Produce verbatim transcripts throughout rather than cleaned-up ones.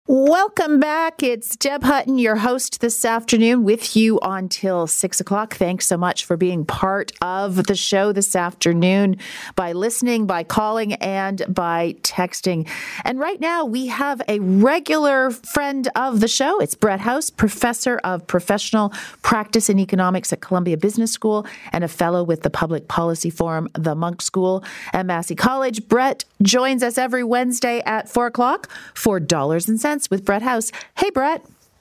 Welcome back. It's Deb Hutton, your host this afternoon, with you until six o'clock. Thanks so much for being part of the show this afternoon by listening, by calling, and by texting. And right now we have a regular friend of the show. It's Brett House, professor of professional practice and economics at Columbia Business School and a fellow with the Public Policy Forum, the Munk School at Massey College. Brett joins us every Wednesday at four o'clock for Dollars and Cents with Brett House. Hey, Brett.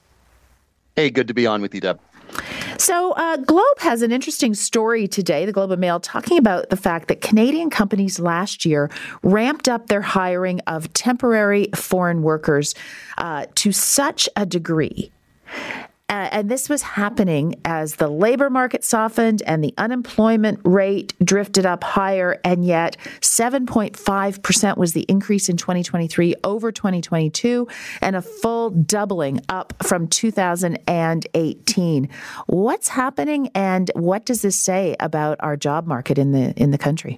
Hey, good to be on with you, Deb. So uh, Globe has an interesting story today, the Globe and Mail, talking about the fact that Canadian companies last year ramped up their hiring of temporary foreign workers uh, to such a degree. Uh, and this was happening as the labor market softened and the unemployment rate drifted up higher. And yet seven point five percent was the increase in twenty twenty-three over twenty twenty-two and a full doubling up from two thousand eighteen. What's happening and what does this say about our job market in the in the country?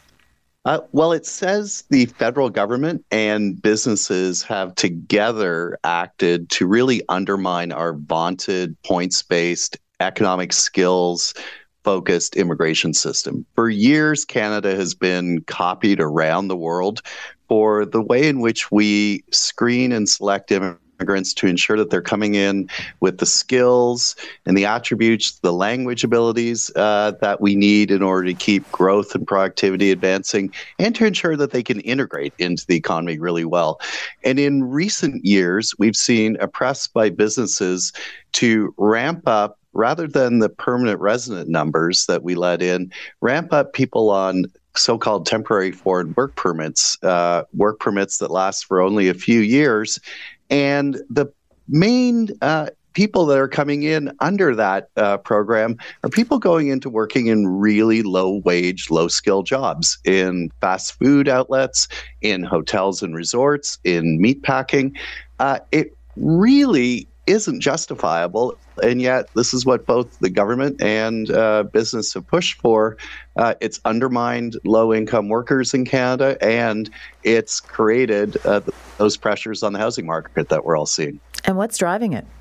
Uh, well, it says the federal government and businesses have together acted to really undermine our vaunted points-based economic skills focused immigration system. For years, Canada has been copied around the world for the way in which we screen and select immigrants immigrants to ensure that they're coming in with the skills and the attributes, the language abilities uh, that we need in order to keep growth and productivity advancing and to ensure that they can integrate into the economy really well. And in recent years, we've seen a press by businesses to ramp up, rather than the permanent resident numbers that we let in, ramp up people on so-called temporary foreign work permits, uh, work permits that last for only a few years. And the main uh, people that are coming in under that uh, program are people going into working in really low-wage, low-skill jobs in fast food outlets, in hotels and resorts, in meatpacking. Uh, it really isn't justifiable, and yet this is what both the government and uh, business have pushed for. Uh, it's undermined low-income workers in Canada, and it's created uh, th- those pressures on the housing market that we're all seeing. And what's driving it?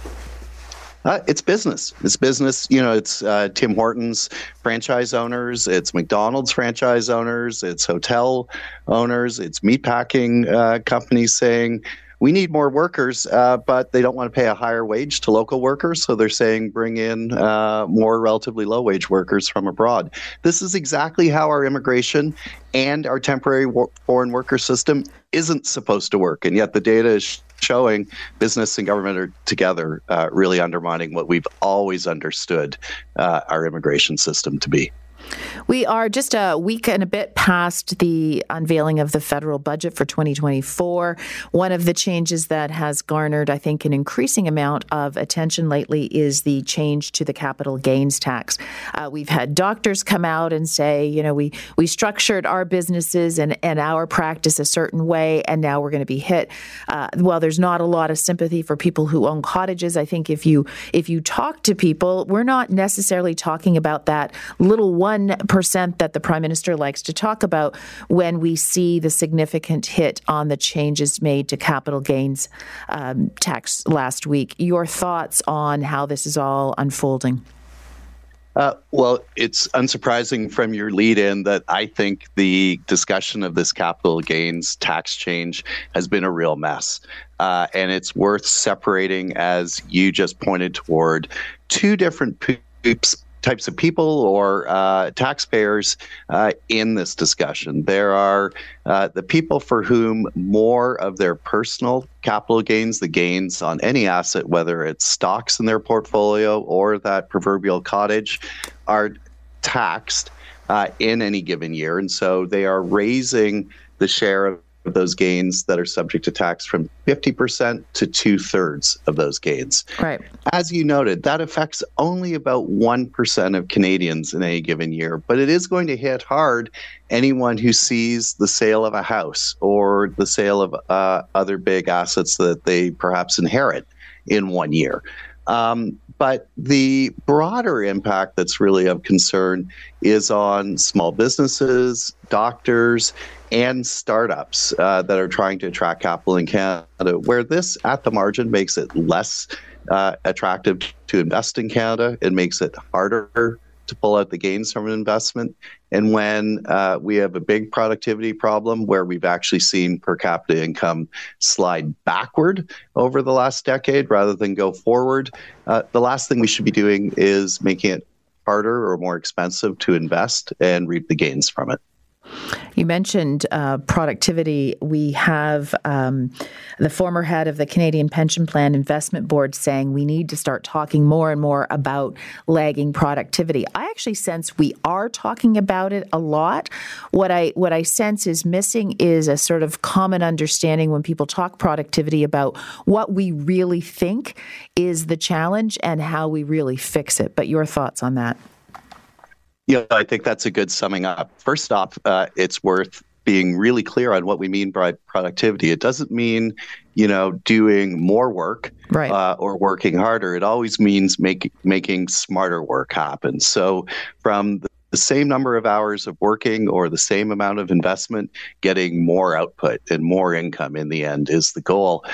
Uh, it's business. It's business. You know, it's uh, Tim Hortons franchise owners. It's McDonald's franchise owners. It's hotel owners. It's meatpacking uh, companies saying, we need more workers, uh, but they don't want to pay a higher wage to local workers. So they're saying bring in uh, more relatively low wage workers from abroad. This is exactly how our immigration and our temporary wo- foreign worker system isn't supposed to work. And yet the data is showing business and government are together uh, really undermining what we've always understood uh, our immigration system to be. We are just a week and a bit past the unveiling of the federal budget for twenty twenty-four. One of the changes that has garnered, I think, an increasing amount of attention lately is the change to the capital gains tax. Uh, we've had doctors come out and say, you know, we, we structured our businesses and, and our practice a certain way, and now we're going to be hit. Uh, well, there's not a lot of sympathy for people who own cottages. I think if you if you talk to people, we're not necessarily talking about that little one percent that the Prime Minister likes to talk about when we see the significant hit on the changes made to capital gains um, tax last week. Your thoughts on how this is all unfolding? Uh, well, it's unsurprising from your lead-in that I think the discussion of this capital gains tax change has been a real mess. Uh, and it's worth separating, as you just pointed toward, two different poops types of people or uh, taxpayers uh, in this discussion. There are uh, the people for whom more of their personal capital gains, the gains on any asset, whether it's stocks in their portfolio or that proverbial cottage, are taxed uh, in any given year. And so they are raising the share of those gains that are subject to tax from fifty percent to two-thirds of those gains. Right. As you noted, that affects only about one percent of Canadians in any given year, but it is going to hit hard anyone who sees the sale of a house or the sale of uh, other big assets that they perhaps inherit in one year. Um, but the broader impact that's really of concern is on small businesses, doctors, and startups uh, that are trying to attract capital in Canada, where this at the margin makes it less uh, attractive to invest in Canada. It makes it harder to pull out the gains from an investment. And when uh, we have a big productivity problem where we've actually seen per capita income slide backward over the last decade rather than go forward, uh, the last thing we should be doing is making it harder or more expensive to invest and reap the gains from it. You mentioned uh, productivity. We have um, the former head of the Canadian Pension Plan Investment Board saying we need to start talking more and more about lagging productivity. I actually sense we are talking about it a lot. What I what I sense is missing is a sort of common understanding when people talk productivity about what we really think is the challenge and how we really fix it. But your thoughts on that? Yeah, I think that's a good summing up. First off, uh, it's worth being really clear on what we mean by productivity. It doesn't mean, you know, doing more work right. uh, or working harder. It always means make, making smarter work happen. So from the the same number of hours of working or the same amount of investment, getting more output and more income in the end is the goal.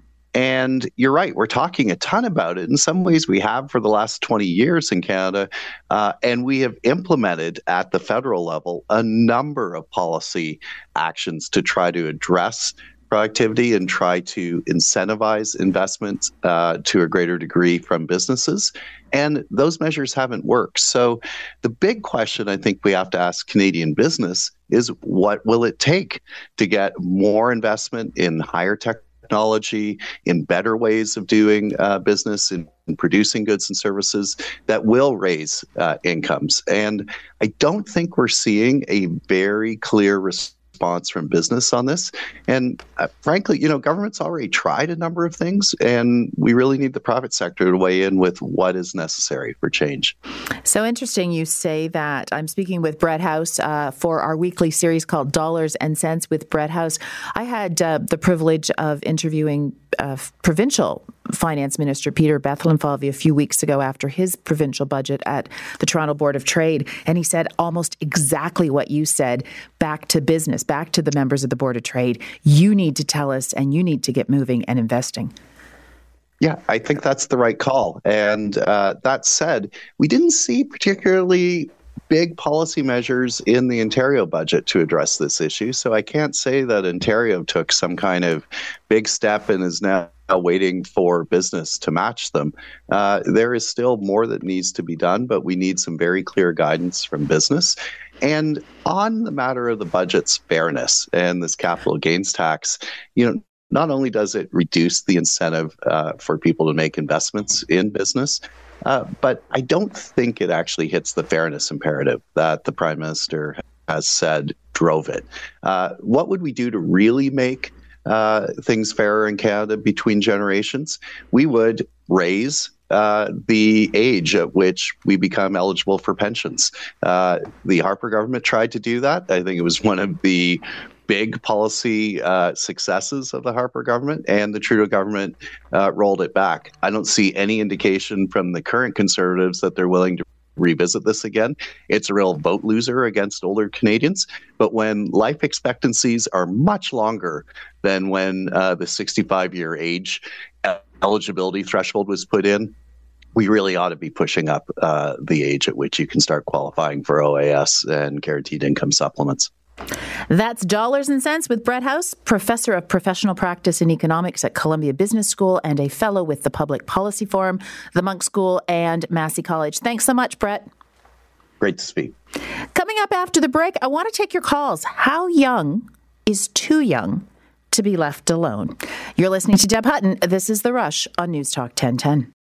And you're right, we're talking a ton about it. In some ways, we have for the last twenty years in Canada, uh, and we have implemented at the federal level a number of policy actions to try to address productivity and try to incentivize investment uh, to a greater degree from businesses. And those measures haven't worked. So the big question I think we have to ask Canadian business is, what will it take to get more investment in higher tech? Technology, in better ways of doing uh, business, in, in producing goods and services that will raise uh, incomes. And I don't think we're seeing a very clear response from business on this. And uh, frankly, you know, government's already tried a number of things, and we really need the private sector to weigh in with what is necessary for change. So interesting you say that. I'm speaking with Brett House uh, for our weekly series called Dollars and Cents with Brett House. I had uh, the privilege of interviewing uh, provincial Finance Minister Peter Bethlenfalvy a few weeks ago after his provincial budget at the Toronto Board of Trade. And he said almost exactly what you said, back to business, back to the members of the Board of Trade. You need to tell us, and you need to get moving and investing. Yeah, I think that's the right call. And uh, that said, we didn't see particularly big policy measures in the Ontario budget to address this issue. So I can't say that Ontario took some kind of big step and is now waiting for business to match them. Uh, there is still more that needs to be done, but we need some very clear guidance from business. And on the matter of the budget's fairness and this capital gains tax, you know, not only does it reduce the incentive uh, for people to make investments in business, uh, but I don't think it actually hits the fairness imperative that the Prime Minister has said drove it. Uh, what would we do to really make uh, things fairer in Canada between generations? We would raise Uh, the age at which we become eligible for pensions. Uh, the Harper government tried to do that. I think it was one of the big policy uh, successes of the Harper government, and the Trudeau government uh, rolled it back. I don't see any indication from the current Conservatives that they're willing to revisit this again. It's a real vote loser against older Canadians. But when life expectancies are much longer than when uh, the sixty-five-year age eligibility threshold was put in, we really ought to be pushing up uh, the age at which you can start qualifying for O A S and guaranteed income supplements. That's Dollars and Cents with Brett House, professor of professional practice in economics at Columbia Business School and a fellow with the Public Policy Forum, the Munk School, and Massey College. Thanks so much, Brett. Great to speak. Coming up after the break, I want to take your calls. How young is too young to be left alone? You're listening to Deb Hutton. This is The Rush on News Talk ten ten.